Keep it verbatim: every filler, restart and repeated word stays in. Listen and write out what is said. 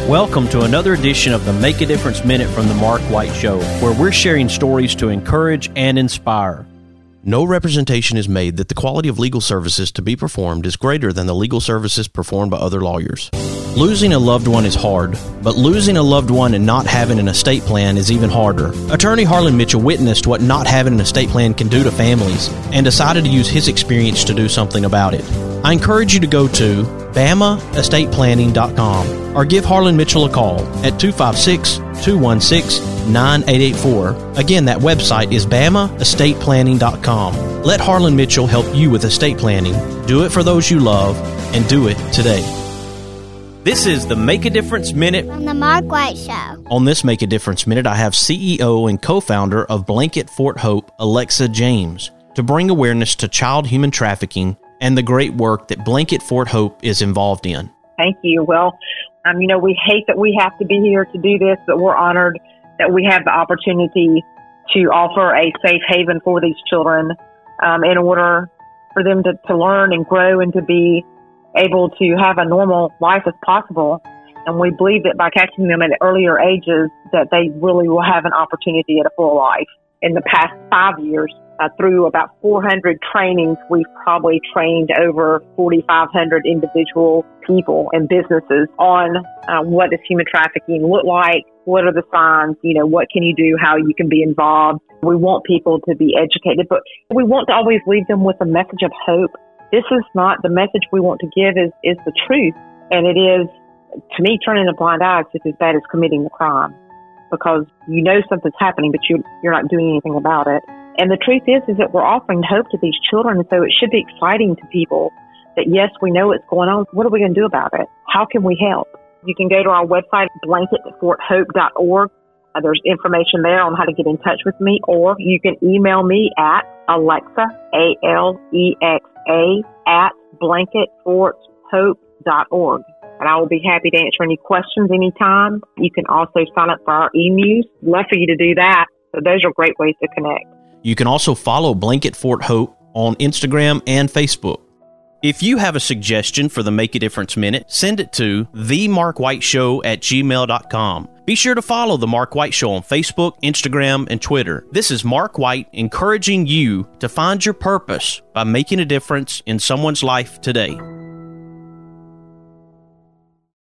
Welcome to another edition of the Make a Difference Minute from the Mark White Show, where we're sharing stories to encourage and inspire. No representation is made that the quality of legal services to be performed is greater than the legal services performed by other lawyers. Losing a loved one is hard, but losing a loved one and not having an estate plan is even harder. Attorney Harlan Mitchell witnessed what not having an estate plan can do to families and decided to use his experience to do something about it. I encourage you to go to bama estate planning dot com or give Harlan Mitchell a call at two five six, two one six, nine eight eight four. Again, that website is bama estate planning dot com. Let Harlan Mitchell help you with estate planning. Do it for those you love, and do it today. This is the Make a Difference Minute on the Mark White Show. On this Make a Difference Minute, I have C E O and co-founder of Blanket Fort Hope, Alexa James, to bring awareness to child human trafficking and the great work that Blanket Fort Hope is involved in. Thank you. Well, um, you know, we hate that we have to be here to do this, but we're honored that we have the opportunity to offer a safe haven for these children um, in order for them to, to learn and grow and to be able to have a normal life as possible. And we believe that by catching them at earlier ages, that they really will have an opportunity at a full life. In the past five years, uh, through about four hundred trainings, we've probably trained over forty-five hundred individual people and businesses on uh, what does human trafficking look like, what are the signs, you know, what can you do, how you can be involved. We want people to be educated, but we want to always leave them with a message of hope. This is not the message we want to give is, is the truth. And it is, to me, turning a blind eye is just as bad as committing the crime, because you know something's happening, but you, you're not doing anything about it. And the truth is, is that we're offering hope to these children. And so it should be exciting to people that, yes, we know what's going on. What are we going to do about it? How can we help? You can go to our website, blanket fort hope dot org. Uh, there's information there on how to get in touch with me, or you can email me at Alexa, A L E X A, at blanket fort hope dot org. And I will be happy to answer any questions anytime. You can also sign up for our e-news. Love for you to do that. So those are great ways to connect. You can also follow Blanket Fort Hope on Instagram and Facebook. If you have a suggestion for the Make a Difference Minute, send it to the mark white show at gmail dot com. Be sure to follow The Mark White Show on Facebook, Instagram, and Twitter. This is Mark White encouraging you to find your purpose by making a difference in someone's life today.